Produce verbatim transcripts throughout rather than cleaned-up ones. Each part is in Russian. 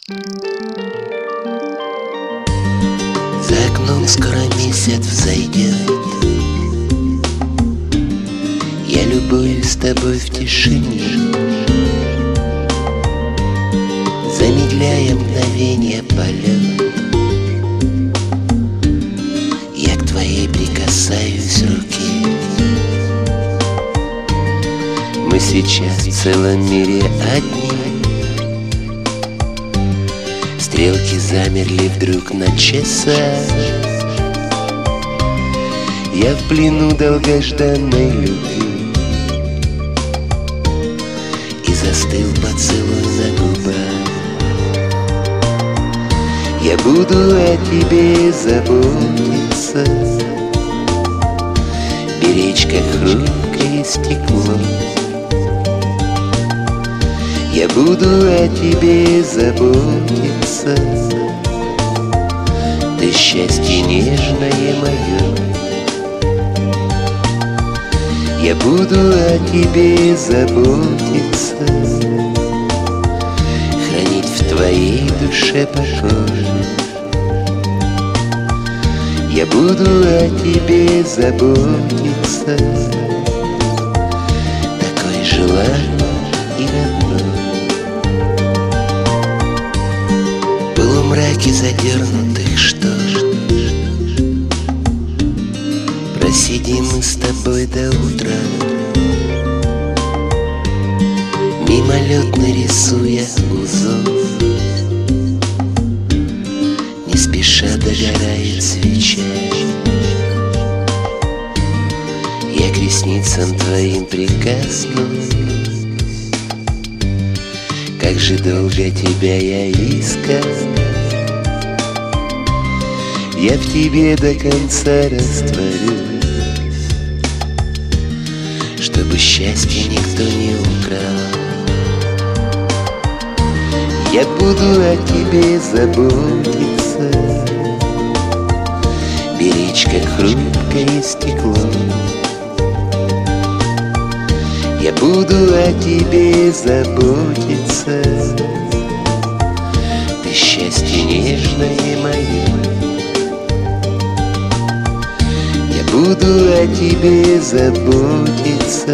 За окном скоро месяц взойдет. Я любуюсь с тобой в тишине, замедляя мгновение полет. Я к твоей прикасаюсь руки. Мы сейчас в целом мире одни. Стрелки замерли вдруг на часах. Я в плену долгожданной любви, и застыл поцелуй на губах. Я буду о тебе заботиться, беречь, как хрупкое стекло. Я буду о тебе заботиться, ты счастье нежное мое. Я буду о тебе заботиться, хранить в твоей душе покой. Я буду о тебе заботиться, такой желанный и родной. В полумраке задернутых штор просидим мы с тобой до утра, мимолетно рисуя узор. Не спеша догорает свеча. Я к ресницам твоим прикоснусь. Как же долго тебя я искал. Я в тебе до конца растворюсь, чтобы счастье никто не украл. Я буду о тебе заботиться, беречь, как хрупкое стекло. Я буду о тебе заботиться, ты счастье нежное мое. Я буду о тебе заботиться,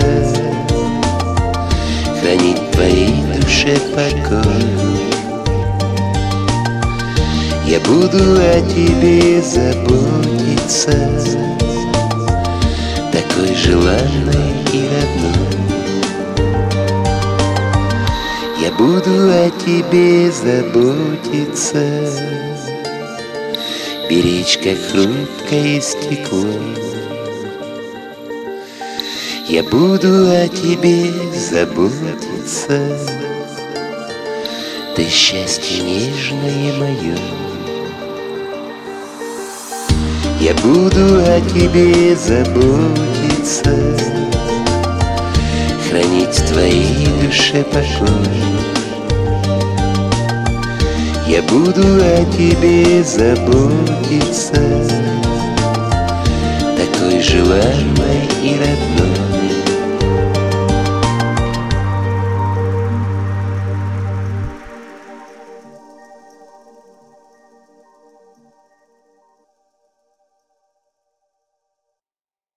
хранить в твоей душе покой. Я буду о тебе заботиться, такой желанной и родной. Я буду о тебе заботиться, беречь, как хрупкое стекло. Я буду о тебе заботиться, ты счастье нежное мое. Я буду о тебе заботиться, хранить в твоей душе покой. Я буду о тебе заботиться, такой желанной и родной.